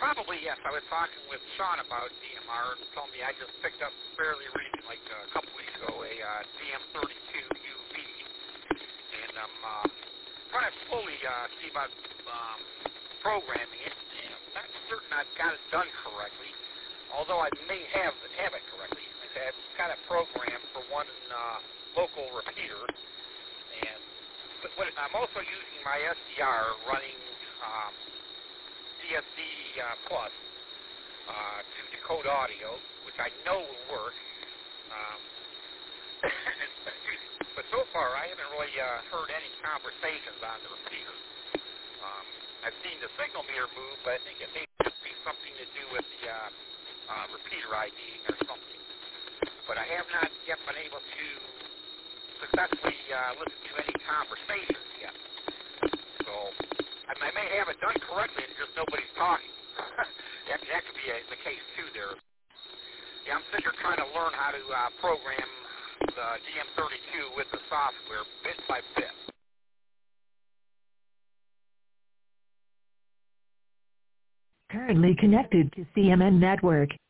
Probably, yes. I was talking with Sean about DMR and told me I just picked up fairly recent, like a couple weeks ago, a DM32 UV. And I'm trying to slowly see about programming it. And I'm not certain I've got it done correctly, although I may have it correctly. I've got a program for one local repeater, and but I'm also using my SDR running DSD Plus to decode audio, which I know will work. But so far, I haven't really heard any conversations on the repeater. I've seen the signal meter move, but I think it may just be something to do with the repeater ID or something. But I have not yet been able to successfully listen to any conversations yet. So I may have it done correctly and just nobody's talking. that could be the case too there. Yeah, I'm sitting here trying to learn how to program the DM32 with the software bit by bit. Currently connected to CMN Network.